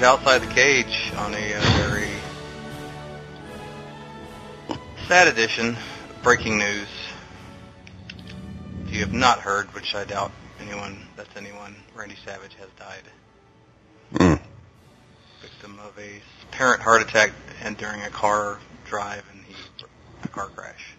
to Outside the Cage on a very sad edition. Breaking news. If you have not heard, which I doubt anyone, Randy Savage has died. Victim of a apparent heart attack and during a car drive and a car crash.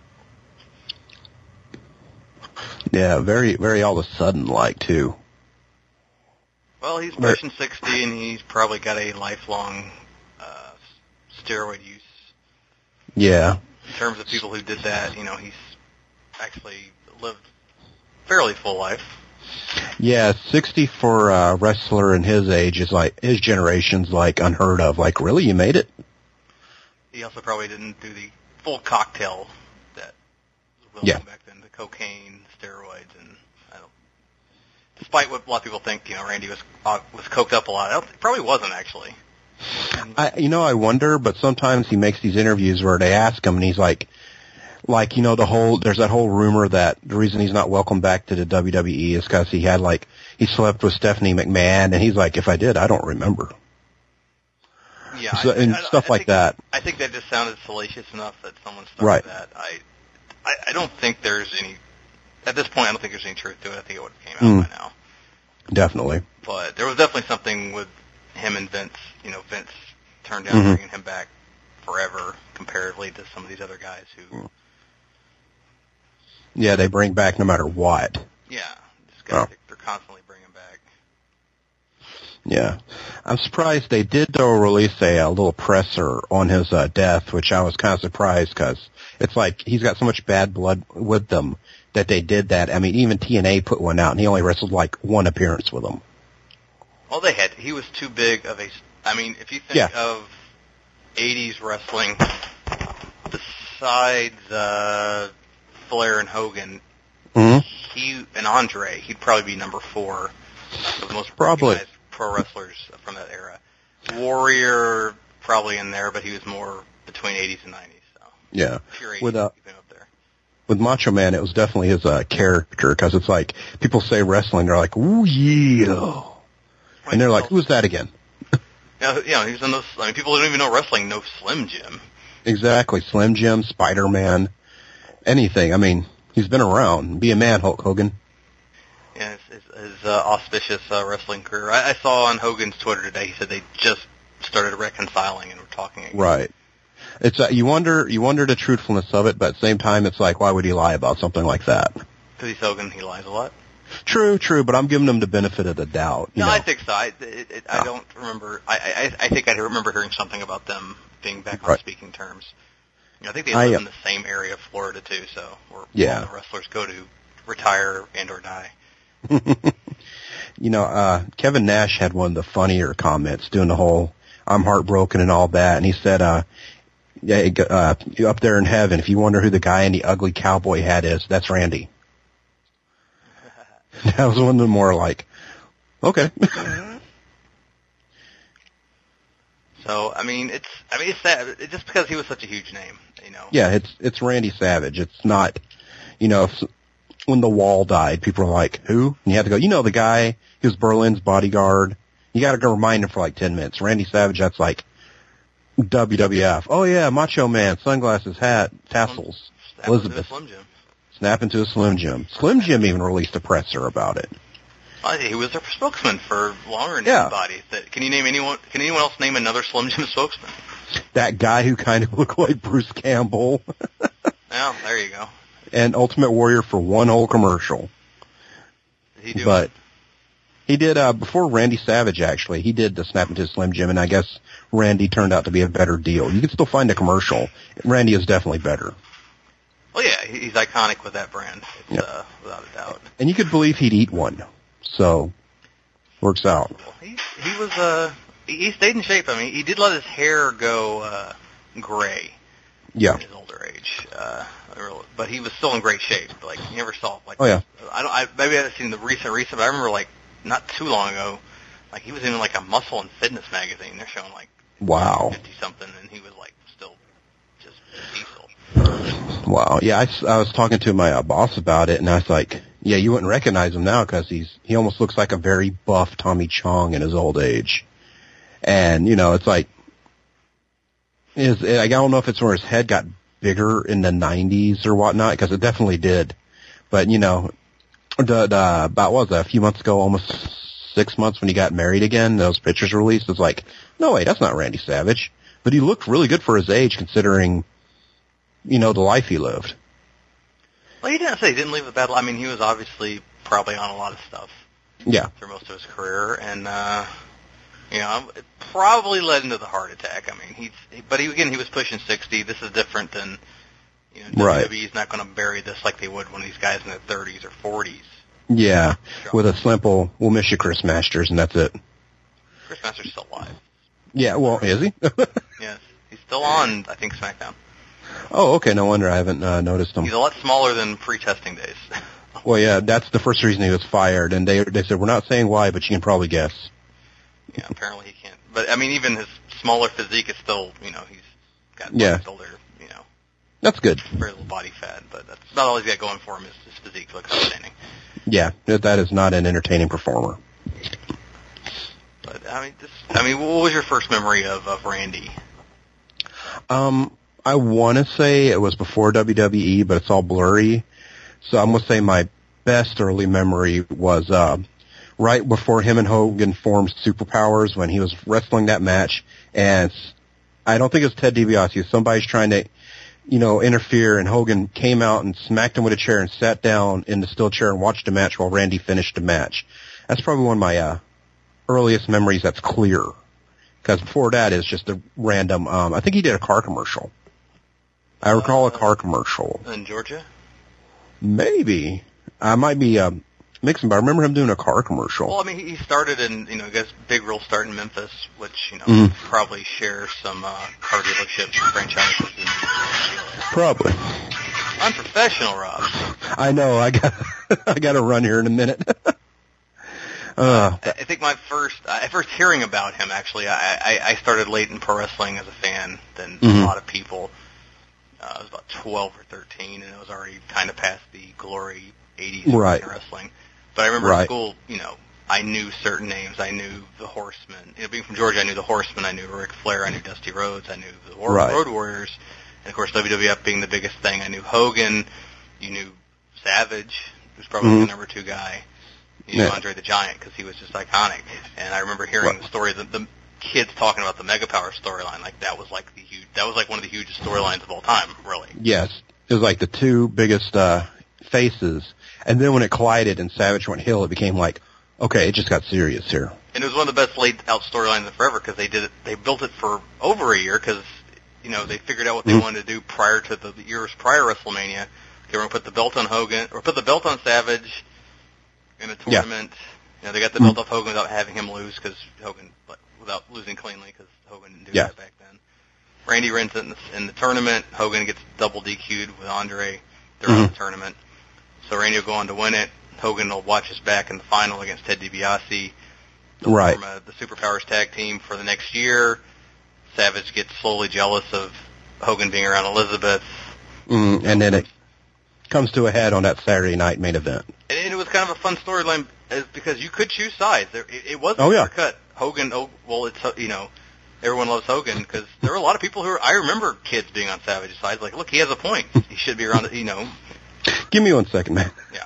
Yeah, very, very all of a sudden like, too. Well, he's pushing 60, and he's probably got a lifelong steroid use. Yeah. In terms of people who did that, he's actually lived a fairly full life. Yeah, 60 for a wrestler in his age is like, his generation's like unheard of. Like, really? You made it? He also probably didn't do the full cocktail that was well known back then, the cocaine, steroids, and despite what a lot of people think, Randy was coked up a lot. It probably wasn't, actually. I wonder, but sometimes he makes these interviews where they ask him, and he's like, there's that whole rumor that the reason he's not welcome back to the WWE is because he slept with Stephanie McMahon, and he's like, if I did, I don't remember. Yeah, stuff like that. I think that just sounded salacious enough that someone started that. I don't think there's any. At this point, I don't think there's any truth to it. I think it would have came out by now. Definitely. But there was definitely something with him and Vince. Vince turned down bringing him back forever comparatively to some of these other guys who... Yeah, they bring back no matter what. Yeah, these guys, they're constantly bringing back. Yeah. I'm surprised they did, though, release a little presser on his death, which I was kind of surprised because it's like he's got so much bad blood with them that they did that. I mean, even TNA put one out, and he only wrestled like one appearance with them. Well, he was too big of a... I mean, if you think of 80s wrestling, besides Flair and Hogan, he and Andre, he'd probably be number 4 of the most recognized pro wrestlers from that era. Warrior, probably in there, but he was more between 80s and 90s. So. Yeah. Pure 80s, up there. With Macho Man, it was definitely his character, because it's like, people say wrestling, they're like, ooh, yeah. And they're like, who's that again? He was in those, people who don't even know wrestling know Slim Jim. Exactly. Slim Jim, Spider-Man, anything. I mean, he's been around. Be a man, Hulk Hogan. Yeah, his auspicious wrestling career. I saw on Hogan's Twitter today, he said they just started reconciling and were talking again. Right. It's you wonder the truthfulness of it, but at the same time, it's like, why would he lie about something like that? Because he's Hogan, he lies a lot. True, but I'm giving him the benefit of the doubt. No, I think so. I don't remember. I think I remember hearing something about them being back on speaking terms. I think they live in the same area of Florida too, so where all the wrestlers go to retire and or die. Kevin Nash had one of the funnier comments doing the whole "I'm heartbroken" and all that, and he said, up there in heaven, if you wonder who the guy in the ugly cowboy hat is, that's Randy." That was one of the more like, okay. So it's sad. It's just because he was such a huge name, Yeah, it's Randy Savage. It's not, when the Wall died, people were like, who? And you had to go, the guy, he was Berlin's bodyguard. You got to go remind him for like 10 minutes. Randy Savage, that's like WWF. Oh yeah, Macho Man, sunglasses, hat, tassels, Elizabeth. Snap into a Slim Jim. Slim Jim even released a presser about it. He was their spokesman for longer than anybody. Can anyone else name another Slim Jim spokesman? That guy who kind of looked like Bruce Campbell. Well, there you go. And Ultimate Warrior for one whole commercial. Did he do it? He did, before Randy Savage, actually. He did the Snap into Slim Jim, and I guess Randy turned out to be a better deal. You can still find a commercial. Randy is definitely better. Well, yeah, he's iconic with that brand, without a doubt. And you could believe he'd eat one, so works out. Well, he stayed in shape. I mean, he did let his hair go gray. Yeah. In his older age, but he was still in great shape. Like you never saw Oh yeah. Maybe I haven't seen the recent, but I remember like not too long ago, like he was in like a muscle and fitness magazine. They're showing like 50 something, and he was like still just diesel. Wow. Yeah, I was talking to my boss about it, and I was like, yeah, you wouldn't recognize him now because he almost looks like a very buff Tommy Chong in his old age. And, you know, it's like, I don't know if it's where his head got bigger in the 90s or whatnot, because it definitely did. But, you know, about, what was that, a few months ago, almost 6 months when he got married again, those pictures released, it's like, no, wait, that's not Randy Savage. But he looked really good for his age, considering, you know, the life he lived. Well, he didn't say he didn't leave a bad life. I mean, he was obviously probably on a lot of stuff. Yeah. Through most of his career, and, you know, it probably led into the heart attack. I mean, he was pushing 60. This is different than, you know, WWE's not going to bury this like they would when these guys in their 30s or 40s. Yeah, with a simple, we'll miss you, Chris Masters, and that's it. Chris Masters still alive. Yeah, well, is he? Yes, he's still on, I think, SmackDown. Oh, okay, no wonder I haven't noticed him. He's a lot smaller than pre-testing days. Well, yeah, that's the first reason he was fired, and they said, we're not saying why, but you can probably guess. Yeah, apparently he can't. But, I mean, even his smaller physique is still, you know, he's got builder, you know. That's good. Very little body fat, but that's about all he's got going for him is his physique looks outstanding. Yeah, that is not an entertaining performer. But, I mean, what was your first memory of Randy? I want to say it was before WWE, but it's all blurry. So I'm going to say my best early memory was right before him and Hogan formed Superpowers, when he was wrestling that match. And I don't think it was Ted DiBiase. Somebody's trying to, you know, interfere, and Hogan came out and smacked him with a chair and sat down in the steel chair and watched the match while Randy finished the match. That's probably one of my earliest memories that's clear. Because before that is just a random, I think he did a car commercial. I recall a car commercial. In Georgia? Maybe. I might be mixing, but I remember him doing a car commercial. Well, I mean, he started in, you know, I guess Big Real start in Memphis, which, you know, probably shares some car dealership franchises. Probably. Unprofessional, Rob. I know. I got to run here in a minute. I think my first hearing about him, actually, I started late in pro wrestling as a fan than a lot of people. I was about 12 or 13, and it was already kind of past the glory 80s of wrestling. But I remember in school, you know, I knew certain names. I knew the Horsemen. You know, being from Georgia, I knew the Horsemen. I knew Ric Flair. I knew Dusty Rhodes. I knew the Road Warriors. And, of course, WWF being the biggest thing. I knew Hogan. You knew Savage, who's probably the number 2 guy. You knew Andre the Giant, because he was just iconic. And I remember hearing the story, the kids talking about the Mega Power storyline. Like, that was like one of the hugest storylines of all time, really. Yes. It was like the 2 biggest faces. And then when it collided and Savage went heel, it became like, okay, it just got serious here. And it was one of the best laid out storylines in forever, because they built it for over a year, because, you know, they figured out what they wanted to do prior to the years prior WrestleMania. They were going to put the belt on Hogan, or put the belt on Savage in a tournament. You know, they got the belt off Hogan without having him lose, because without losing cleanly, because Hogan didn't do that back then. Randy wins it in the tournament. Hogan gets double DQ'd with Andre. They're out of the tournament. So Randy will go on to win it. Hogan will watch his back in the final against Ted DiBiase. They'll form the Superpowers tag team for the next year. Savage gets slowly jealous of Hogan being around Elizabeth. And then it comes to a head on that Saturday night main event. And it was kind of a fun storyline, because you could choose sides. It wasn't clear cut. Hogan, it's, you know, everyone loves Hogan, because there were a lot of people I remember kids being on Savage's side. Like, look, he has a point. He should be around, you know. Give me 1 second, man. Yeah.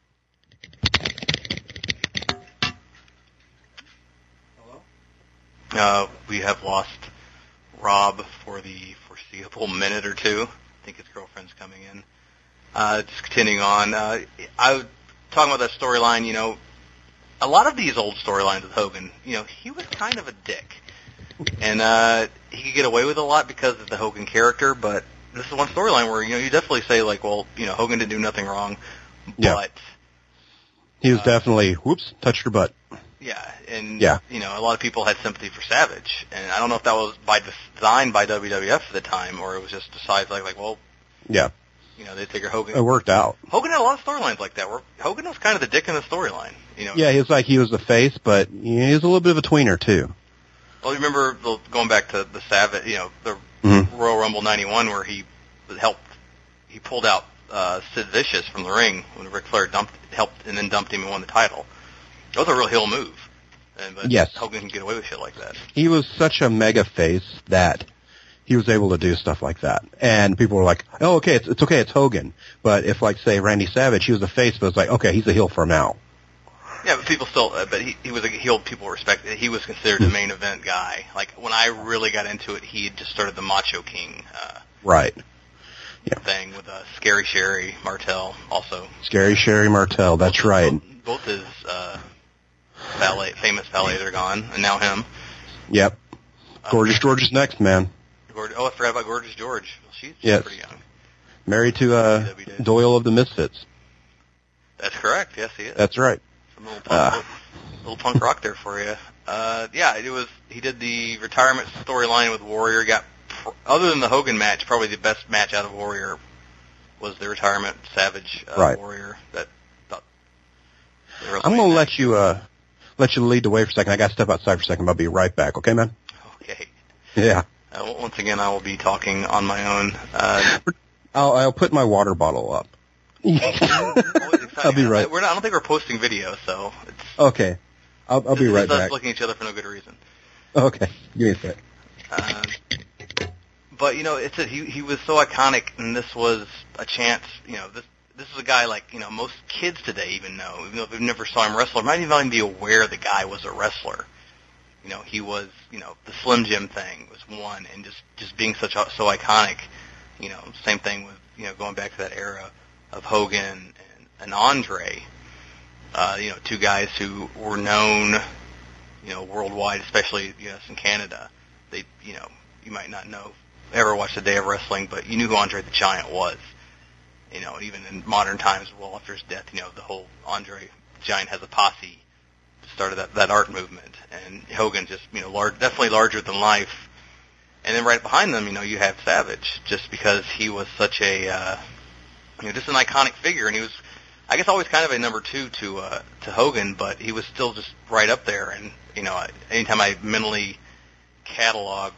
Hello? We have lost Rob for the foreseeable minute or two. I think his girlfriend's coming in. Just continuing on. I was talking about that storyline, you know, a lot of these old storylines with Hogan, you know, he was kind of a dick. And he could get away with a lot because of the Hogan character, but this is one storyline where, you know, you definitely say, like, well, you know, Hogan didn't do nothing wrong, but... He was definitely, touched her butt. Yeah, and, you know, a lot of people had sympathy for Savage, and I don't know if that was by design by WWF at the time, or it was just decided, like, well... Yeah. You know, they figure Hogan... It worked out. Hogan had a lot of storylines like that, where Hogan was kind of the dick in the storyline, you know? Yeah, he was like, he was the face, but he was a little bit of a tweener, too. Well, you remember, going back to the Savage, you know, the Royal Rumble 91, where he pulled out Sid Vicious from the ring when Ric Flair helped and then dumped him and won the title. That was a real heel move. But yes. Hogan can get away with shit like that. He was such a mega face that he was able to do stuff like that. And people were like, oh, okay, it's okay, it's Hogan. But if, like, say, Randy Savage, he was a face, but it's like, okay, he's a heel for now. Yeah, but people still, but he was a heel people respected. He was considered the main event guy. Like, when I really got into it, he had just started the Macho King right. thing with Scary Sherry Martel also. Scary Sherry Martel, that's right. Both his famous ballets are gone, and now him. Yep. Gorgeous George is next, man. I forgot about Gorgeous George. Well, she's pretty young. Married to Doyle of the Misfits. That's correct. Yes, he is. That's right. Some little punk rock there for you. He did the retirement storyline with Warrior. Other than the Hogan match, probably the best match out of Warrior was the retirement Savage Warrior. I'm going to let you lead the way for a second. I got to step outside for a second. I'll be right back. Okay, man? Okay. Yeah. Once again, I will be talking on my own. I'll put my water bottle up. I'll be right. I don't think we're posting video, so it's okay. I'll be right back. Us looking at each other for no good reason. Okay, give me a sec. But he was so iconic, and this was a chance. This is a guy like most kids today even though they've never saw him wrestle, might even be aware the guy was a wrestler. He was the Slim Jim thing was one, and just being so iconic. Same thing with going back to that era of Hogan and Andre, two guys who were known, worldwide, especially U.S. and Canada. They, you might not ever watch a day of wrestling, but you knew who Andre the Giant was. Even in modern times, well after his death, the whole Andre the Giant has a posse started that art movement, and Hogan just, definitely larger than life. And then right behind them, you have Savage, just because he was such a, just an iconic figure, and he was, I guess, always kind of a number two to Hogan, but he was still just right up there. And anytime I mentally catalog,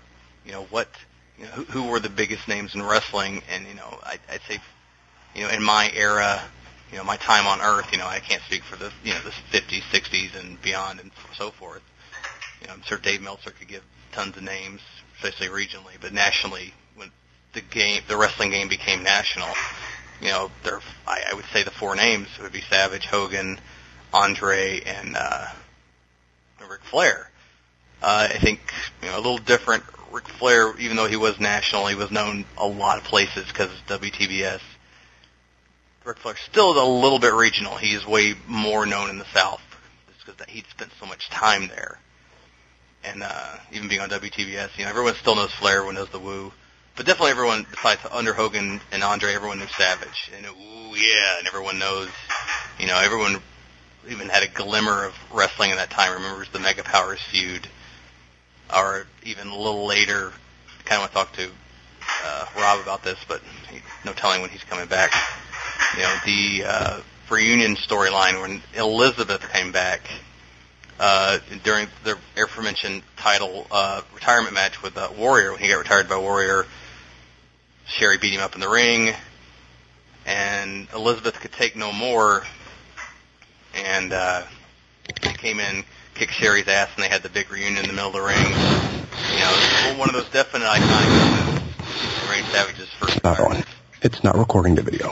who were the biggest names in wrestling, and I'd say, in my era, my time on Earth, I can't speak for the the 50s, 60s, and beyond, and so forth. I'm sure Dave Meltzer could give tons of names, especially regionally, but nationally, when the wrestling game became national. I would say the four names would be Savage, Hogan, Andre, and Ric Flair. I think a little different. Ric Flair, even though he was national, he was known a lot of places because of WTBS. Ric Flair still is a little bit regional. He is way more known in the South just because he'd spent so much time there. And even being on WTBS, everyone still knows Flair, everyone knows the Woo. But definitely everyone, besides under Hogan and Andre, everyone knew Savage. And and everyone knows, everyone even had a glimmer of wrestling in that time, remembers the Mega Powers feud. Or even a little later, kind of want to talk to Rob about this, but no telling when he's coming back. The reunion storyline when Elizabeth came back during the aforementioned title retirement match with Warrior. When he got retired by Warrior, Sherry beat him up in the ring, and Elizabeth could take no more, and he came in, kicked Sherry's ass, and they had the big reunion in the middle of the ring. One of those definite iconic moments. Randy Savage's first retirement. It's not recording the video.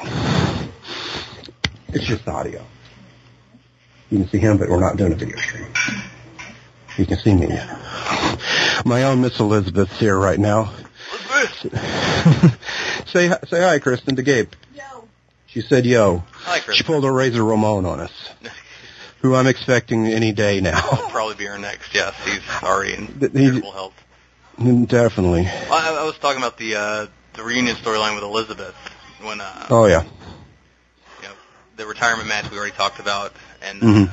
It's just audio. You can see him, but we're not doing a video stream. You can see me. My own Miss Elizabeth's here right now. Say hi, Kristen, to Gabe. Yo. She said yo. Hi, Kristen. She pulled a Razor Ramon on us, who I'm expecting any day now. He'll probably be our next. Yes, he's already in terrible health. Definitely. I was talking about the reunion storyline with Elizabeth when oh yeah, the retirement match we already talked about, and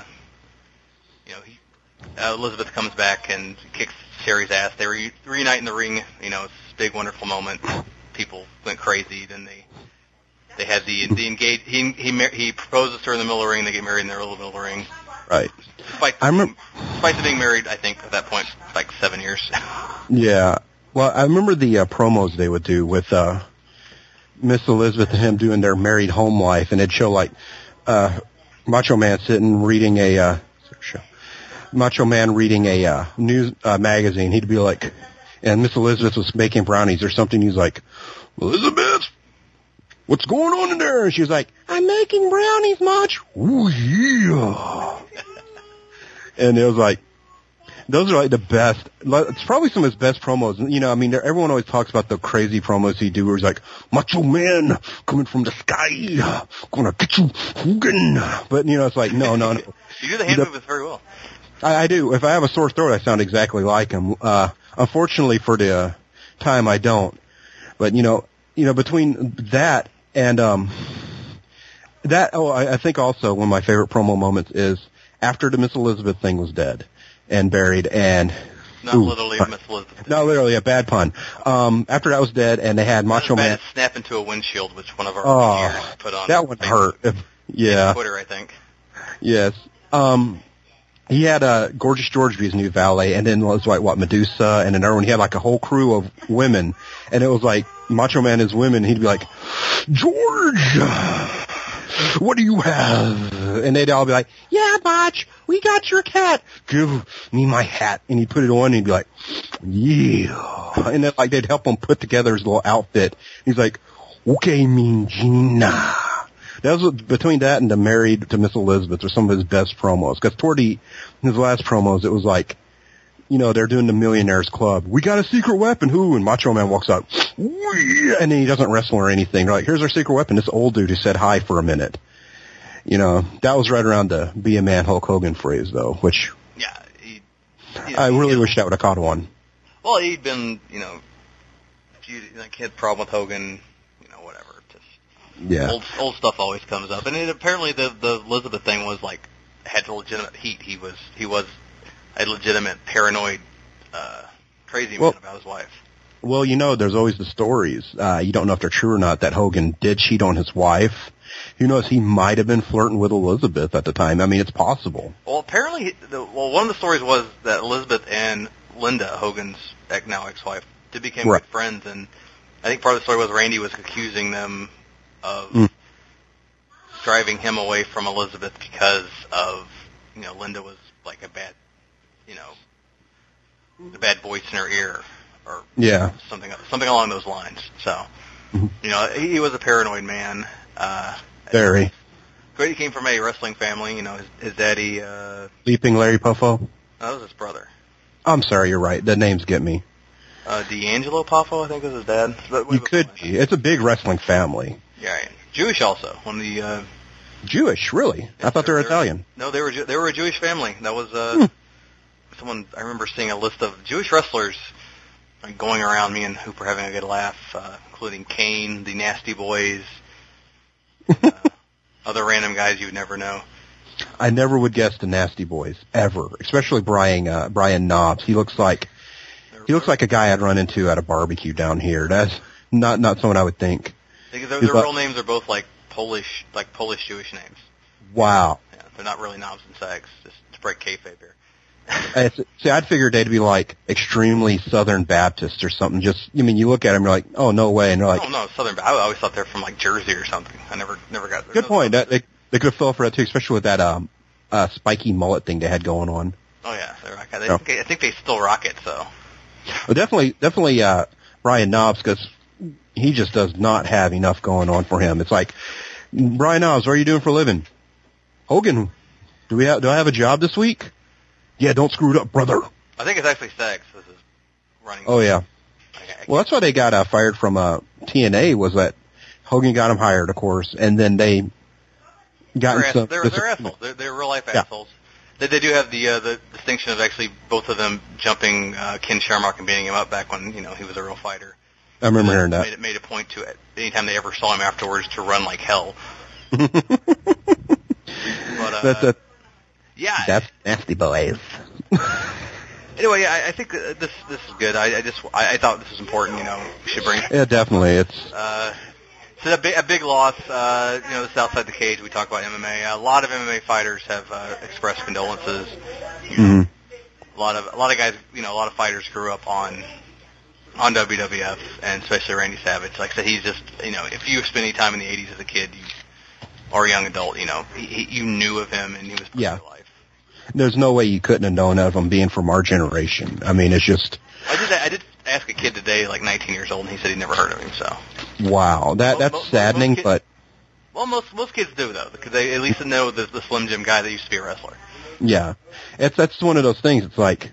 Elizabeth comes back and kicks Sherry's ass. They reunite in the ring. It's a big, wonderful moment. People went crazy. Then they had the engage. He proposes to her in the middle of the ring. They get married in the middle of the ring. Right. Despite them being married, I think at that point, like 7 years. Yeah. Well, I remember the promos they would do with Miss Elizabeth and him doing their married home life, and it'd show like Macho Man sitting reading a Macho Man reading a news magazine, he'd be like, and Miss Elizabeth was making brownies or something. He's like, Elizabeth, what's going on in there? And she was like, I'm making brownies, Mach. Ooh, yeah. And it was like, those are like the best. It's probably some of his best promos. You know, I mean, everyone always talks about the crazy promos he do where he's like, Macho Man coming from the sky, gonna get you, Hogan. But, you know, it's like, no. You do the hand movements very well. I do. If I have a sore throat, I sound exactly like him. Unfortunately for the time, I don't. But, you know, between that and, I think also one of my favorite promo moments is after the Miss Elizabeth thing was dead and buried and... Not literally a Miss Elizabeth. Not literally, a bad pun. After that was dead and they had Macho Man... Snap into a windshield, which one of our viewers put on. That one hurt. Yeah. Twitter, I think. Yes. He had Gorgeous George be his new valet, and then it was like, Medusa, and another one. He had like a whole crew of women, and it was like Macho Man is women. He'd be like, George, what do you have? And they'd all be like, yeah, Bach, we got your cat. Give me my hat. And he'd put it on, and he'd be like, yeah. And then like they'd help him put together his little outfit. He's like, okay, Mean Gina. That was between that and the Married to Miss Elizabeth are some of his best promos. Because toward his last promos, it was like, you know, they're doing the Millionaires Club. We got a secret weapon. Who? And Macho Man walks out. And then he doesn't wrestle or anything. They're like, here's our secret weapon. This old dude who said hi for a minute. You know, that was right around the be a man Hulk Hogan phrase, though, which I really wish I would have caught one. Well, he'd been, you know, he had a problem with Hogan. Yeah. Old stuff always comes up, and apparently the Elizabeth thing was like had legitimate heat. He was a legitimate paranoid, crazy man about his wife. Well, you know, there's always the stories. You don't know if they're true or not that Hogan did cheat on his wife. Who knows? He might have been flirting with Elizabeth at the time. I mean, it's possible. Well, apparently, one of the stories was that Elizabeth and Linda, Hogan's now ex-wife, did become good friends, and I think part of the story was Randy was accusing them of driving him away from Elizabeth because of, you know, Linda was like a bad voice in her ear or something along those lines. So, you know, he was a paranoid man. Very. He came from a wrestling family. You know, his daddy. Leaping Larry Poffo? That was his brother. I'm sorry, you're right. The names get me. D'Angelo Poffo, I think, was his dad. You could be. It's a big wrestling family. Yeah, right. Jewish also. One of the Jewish, really? I thought they were Italian. No, they were a Jewish family. That was someone. I remember seeing a list of Jewish wrestlers going around. Me and Hooper having a good laugh, including Kane, the Nasty Boys, other random guys you would never know. I never would guess the Nasty Boys ever, especially Brian Knobbs. He looks like a guy I'd run into at a barbecue down here. That's not someone I would think. Their real names are both like Polish Jewish names. Wow. Yeah, they're not really Knobs and Sags, just to break kayfabe here. See, I'd figured they'd be like extremely Southern Baptist or something. Just, I mean, you look at them, you're like, oh, no way. And they're like, oh, no, Southern Baptist. I always thought they're from like Jersey or something. I never got there. Good point. They could have fell for that too, especially with that spiky mullet thing they had going on. Oh yeah, I think they still rock it. So. Well, definitely, Brian Knobbs, because he just does not have enough going on for him. It's like, Brian Knobbs, what are you doing for a living? Hogan, do I have a job this week? Yeah, don't screw it up, brother. I think it's actually Sags. This is running. Oh yeah. Well, that's why they got fired from TNA. Was that Hogan got him hired, of course, and then they got they're assholes. They're real life assholes. They do have the distinction of actually both of them jumping Ken Shamrock and beating him up back when he was a real fighter. I remember hearing that. Made a point to it anytime they ever saw him afterwards to run like hell. But yeah, that's Nasty Boys. Anyway, I think this is good. I thought this was important. We should bring. Yeah, definitely. It's a big loss. This outside the cage. We talk about MMA. A lot of MMA fighters have expressed condolences. Mm-hmm. A lot of guys. A lot of fighters grew up on WWF, and especially Randy Savage. Like I said, he's just if you spent any time in the '80s as a kid or a young adult, you knew of him, and he was part of your life. there's no way you couldn't have known of him being from our generation. I mean, it's just. I did ask a kid today, like 19 years old, and he said he'd never heard of him. So. Wow, that's saddening, but. Well, most kids do though, because they at least know the Slim Jim guy that used to be a wrestler. Yeah, that's one of those things. It's like,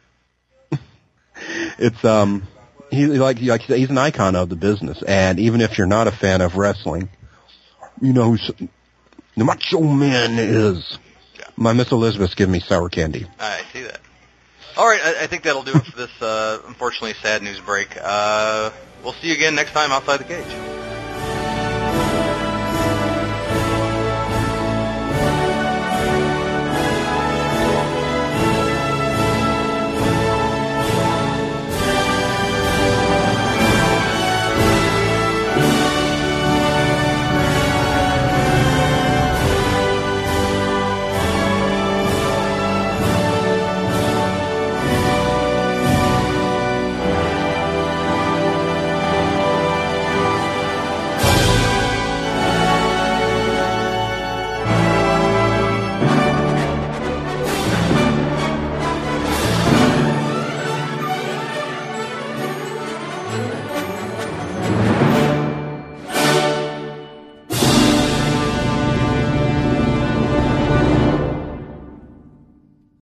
it's he's an icon of the business, and even if you're not a fan of wrestling, you know who the Macho Man is. Yeah. My Miss Elizabeth's giving me sour candy. I see that. All right, I think that'll do it for this unfortunately sad news break. We'll see you again next time outside the cage.